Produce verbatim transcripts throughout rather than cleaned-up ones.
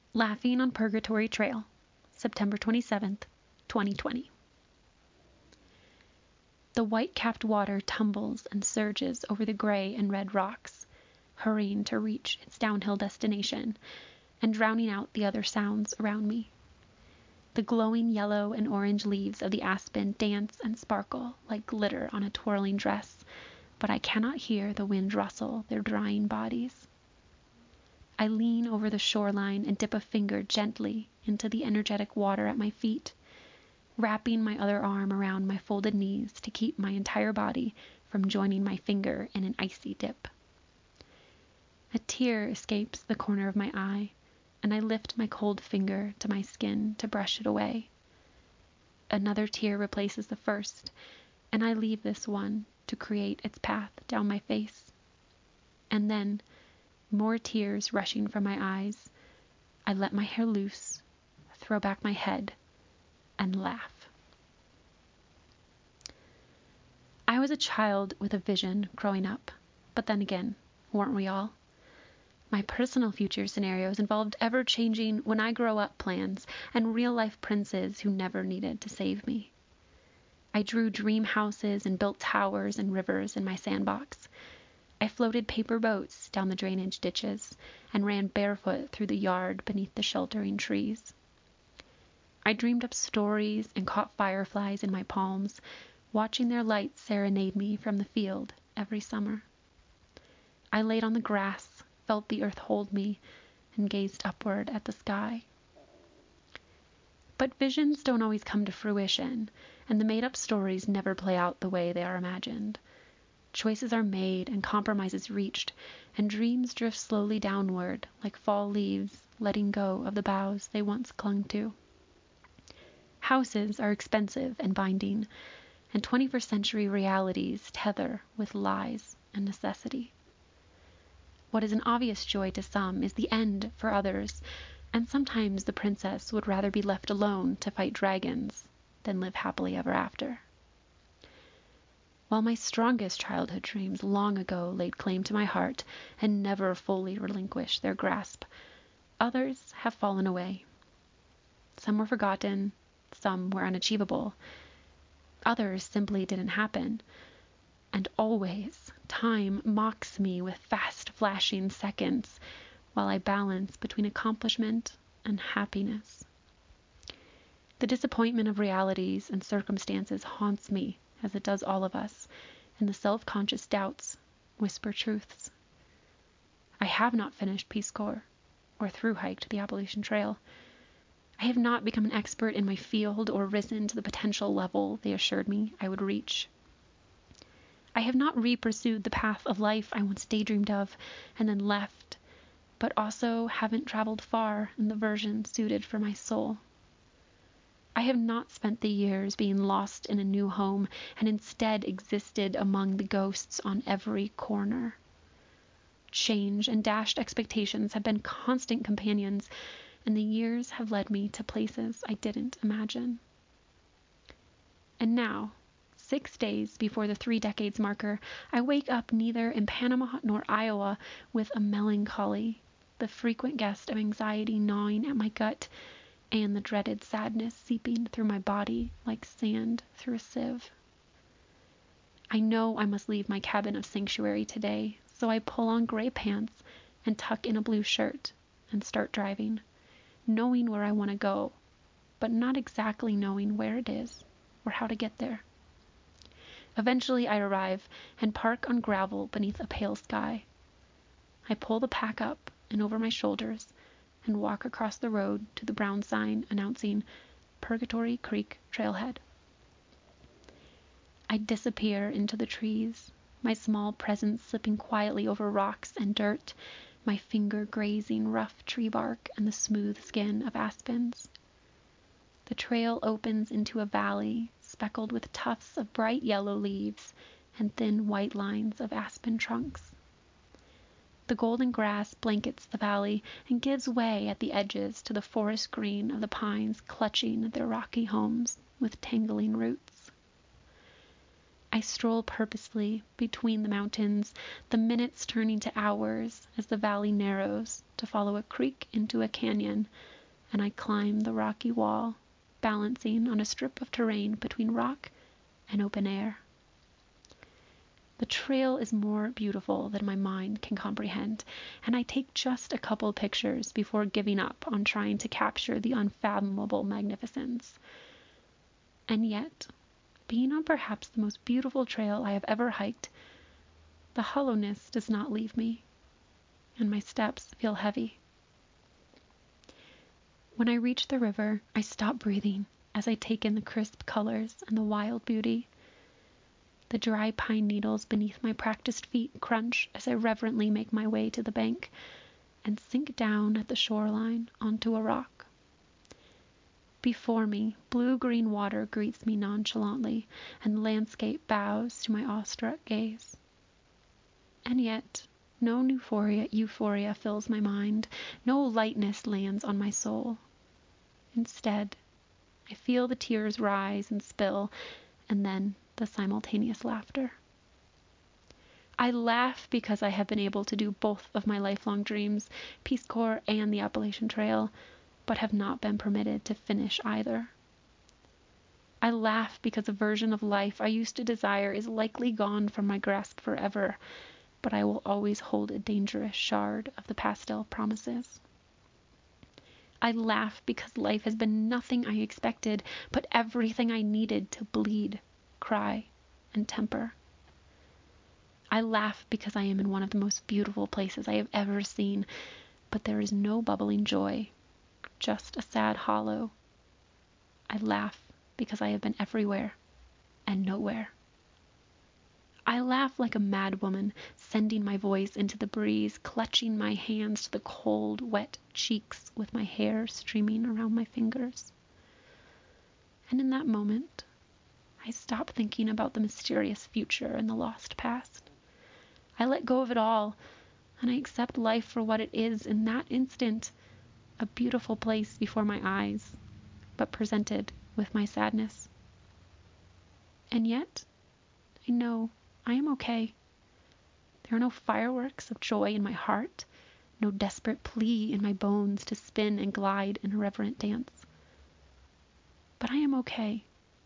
Laughing on Purgatory Trail, September twenty-seventh, twenty twenty. The white-capped water tumbles and surges over the gray and red rocks, hurrying to reach its downhill destination and drowning out the other sounds around me. The glowing yellow and orange leaves of the aspen dance and sparkle like glitter on a twirling dress, but I cannot hear the wind rustle their drying bodies. I lean over the shoreline and dip a finger gently into the energetic water at my feet, wrapping my other arm around my folded knees to keep my entire body from joining my finger in an icy dip. A tear escapes the corner of my eye, and I lift my cold finger to my skin to brush it away. Another tear replaces the first, and I leave this one to create its path down my face. And then, more tears rushing from my eyes, I let my hair loose, throw back my head, and laugh. I was a child with a vision growing up, but then again, weren't we all? My personal future scenarios involved ever-changing when I grow up plans and real-life princes who never needed to save me. I drew dream houses and built towers and rivers in my sandbox. I floated paper boats down the drainage ditches and ran barefoot through the yard beneath the sheltering trees. I dreamed up stories and caught fireflies in my palms, watching their lights serenade me from the field every summer. I laid on the grass, felt the earth hold me, and gazed upward at the sky. But visions don't always come to fruition, and the made-up stories never play out the way they are imagined. Choices are made and compromises reached, and dreams drift slowly downward like fall leaves letting go of the boughs they once clung to. Houses are expensive and binding, and twenty-first century realities tether with lies and necessity. What is an obvious joy to some is the end for others, and sometimes the princess would rather be left alone to fight dragons than live happily ever after. While my strongest childhood dreams long ago laid claim to my heart and never fully relinquished their grasp, others have fallen away. Some were forgotten, some were unachievable, others simply didn't happen. And always, time mocks me with fast flashing seconds while I balance between accomplishment and happiness. The disappointment of realities and circumstances haunts me, as it does all of us, and the self-conscious doubts whisper truths. I have not finished Peace Corps or through-hiked the Appalachian Trail. I have not become an expert in my field or risen to the potential level they assured me I would reach. I have not re-pursued the path of life I once daydreamed of and then left, but also haven't traveled far in the version suited for my soul. I have not spent the years being lost in a new home and instead existed among the ghosts on every corner. Change and dashed expectations have been constant companions, and the years have led me to places I didn't imagine. And now, six days before the three decades marker, I wake up neither in Panama nor Iowa with a melancholy, the frequent guest of anxiety gnawing at my gut, and the dreaded sadness seeping through my body like sand through a sieve. I know I must leave my cabin of sanctuary today, so I pull on gray pants and tuck in a blue shirt and start driving, knowing where I want to go, but not exactly knowing where it is or how to get there. Eventually I arrive and park on gravel beneath a pale sky. I pull the pack up and over my shoulders and walk across the road to the brown sign announcing Purgatory Creek Trailhead. I disappear into the trees, my small presence slipping quietly over rocks and dirt, my finger grazing rough tree bark and the smooth skin of aspens. The trail opens into a valley speckled with tufts of bright yellow leaves and thin white lines of aspen trunks. The golden grass blankets the valley and gives way at the edges to the forest green of the pines clutching at their rocky homes with tangling roots. I stroll purposefully between the mountains, the minutes turning to hours as the valley narrows to follow a creek into a canyon, and I climb the rocky wall, balancing on a strip of terrain between rock and open air. The trail is more beautiful than my mind can comprehend, and I take just a couple pictures before giving up on trying to capture the unfathomable magnificence. And yet, being on perhaps the most beautiful trail I have ever hiked, the hollowness does not leave me, and my steps feel heavy. When I reach the river, I stop breathing as I take in the crisp colors and the wild beauty. The dry pine needles beneath my practiced feet crunch as I reverently make my way to the bank and sink down at the shoreline onto a rock. Before me, blue-green water greets me nonchalantly, and the landscape bows to my awestruck gaze. And yet, no euphoria, euphoria fills my mind, no lightness lands on my soul. Instead, I feel the tears rise and spill, and then the simultaneous laughter. I laugh because I have been able to do both of my lifelong dreams, Peace Corps and the Appalachian Trail, but have not been permitted to finish either. I laugh because a version of life I used to desire is likely gone from my grasp forever, but I will always hold a dangerous shard of the pastel promises. I laugh because life has been nothing I expected, but everything I needed to bleed, cry, and temper. I laugh because I am in one of the most beautiful places I have ever seen, but there is no bubbling joy, just a sad hollow. I laugh because I have been everywhere and nowhere. I laugh like a mad woman, sending my voice into the breeze, clutching my hands to the cold, wet cheeks with my hair streaming around my fingers. And in that moment, I stop thinking about the mysterious future and the lost past. I let go of it all, and I accept life for what it is in that instant, a beautiful place before my eyes, but presented with my sadness. And yet, I know I am okay. There are no fireworks of joy in my heart, no desperate plea in my bones to spin and glide in a reverent dance. But I am okay.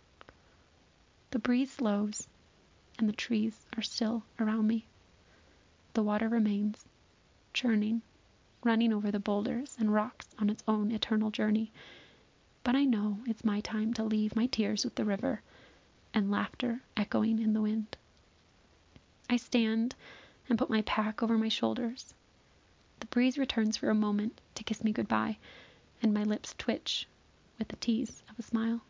The breeze slows, and the trees are still around me. The water remains, churning, running over the boulders and rocks on its own eternal journey. But I know it's my time to leave my tears with the river and laughter echoing in the wind. I stand and put my pack over my shoulders. The breeze returns for a moment to kiss me goodbye, and my lips twitch with the tease of a smile.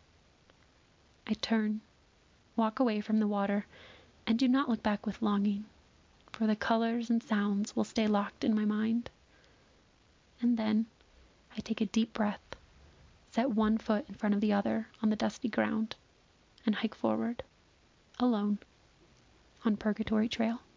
I turn, walk away from the water, and do not look back with longing, for the colors and sounds will stay locked in my mind. And then I take a deep breath, set one foot in front of the other on the dusty ground, and hike forward, alone, on Purgatory Trail.